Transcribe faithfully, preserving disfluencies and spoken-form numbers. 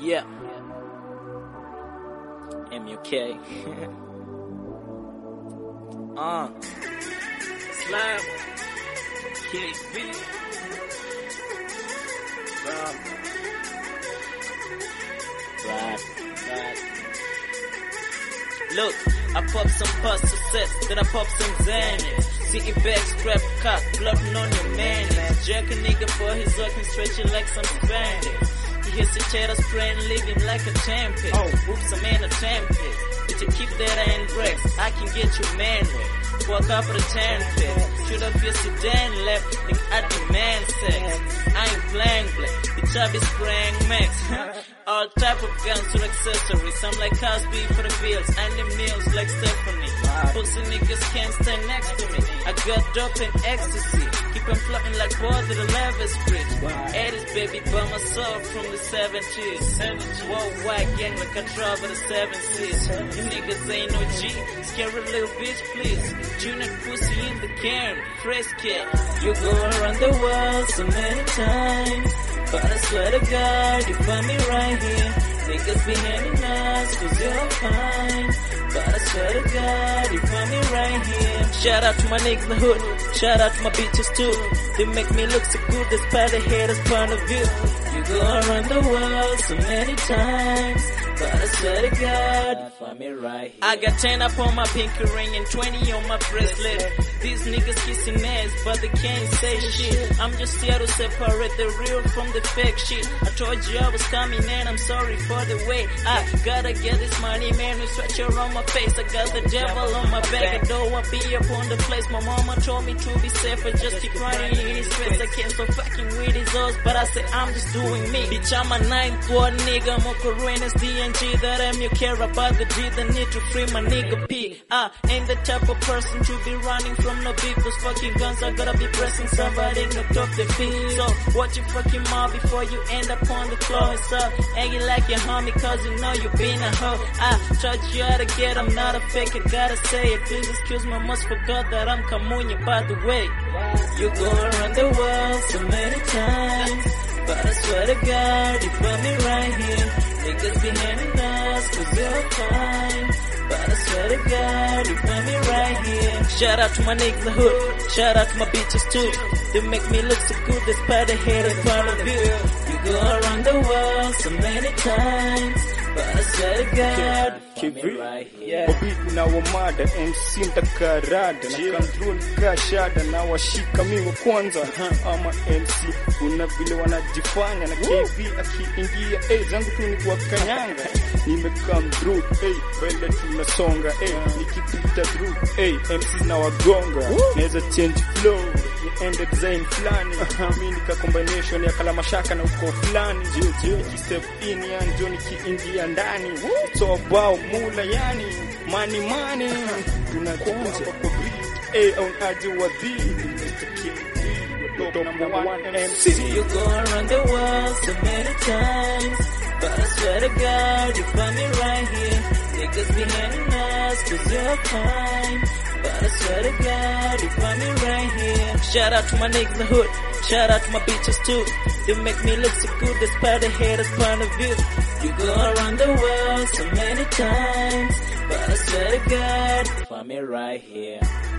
Yeah. M U K. uh. Slam. K B. Ram. Right. Right. Look, I pop some pasta sets, then I pop some Xanax. Sitting back, strap cock, floating on your man. Jerk a nigga for his working, stretching like some spandex. He hits the cheddar spraying, living like a champion. Oh, oops, I'm in a champion. But you keep that and breaks, I can get you manly. Walk up with a tan pit, shoot up your sedan left, think I demand sex. I ain't playing black, bitch I be spraying max. All type of guns or accessories, I'm like Cosby for the bills, and the meals like Stephanie. Pussy niggas can't stand next to me, I got dope and ecstasy, keep them floating like boys to the Levis bridge. eighties baby by my soul from the seventies. Worldwide gang like I travel the seven seas. You niggas ain't no G, scary little bitch please. Junior pussy in the can, fresh kid. You go around the world so many times, but I swear to God, you find me right here. Niggas be hating us cause you're fine, but I swear to God, you find me right here. Shout out to my niggas in the hood, shout out to my bitches too. They make me look so good despite the haters' point of view. You go around the world so many times, but I swear to God, you find me right here. I got ten up on my pinky ring and twenty on my bracelet. These niggas kissing ass, but they can't say shit. I'm just here to separate the real from the fake shit. I told you I was coming and I'm sorry for the way. I gotta get this money, man, with stretcher on my face. I got the devil on my back, I don't want to be up on the place. My mama told me to be safer, just keep running in his face. I can't stop fucking with his hoes, but I say I'm just doing me. Bitch, I'm a ninth ward nigga, more Korean D N G. That I'm you care about the G, the need to free my nigga P. I ain't the type of person to be running from no beef. Those fucking guns, I gotta be pressing somebody knocked off the feet. So watch your fucking mouth before you end up on the floor and stop acting like your homie, cause you know you been a hoe. I taught you how to get, I'm not a fake, I gotta say it. Please excuse me, I must forgot that I'm Kamunya by the way. You go around the world so many times, but I swear to God, you find me right here. Niggas be hating us cause you're fine, but I swear to God, you find me right here. Shout out to my niggas in the hood, shout out to my bitches too. They make me look so good despite the haters' point of view. You go around the world so many times, but I swear to God, you find me right here. Bobby na wamada, M C mtakarada, na control kashada, na washika miwa kwanza. Ama M C, una vile wanajifanya, na K V akiingia, eh, zangu tu ni kwa kanyanga. Nime come through, eh, bele tunasonga, eh, nikipita through, eh, M Cs na wagonga, neza change flow, niende design flani, mimi nika combination ya kala mashaka na uko flani, niki step in ya njo nikiingia ndani, it's all about mula yani, money money, tunakonja kwa beat, eh, on aji wa dhii, number one M C. You go around the world so many times, but I swear to God, you find me right here. Niggas be hating us cause you're fine, but I swear to God, you find me right here. Shout out to my niggas in the hood, shout out to my bitches too. They make me look so good despite the haters' point of view. You go around the world so many times, but I swear to God, you find me right here.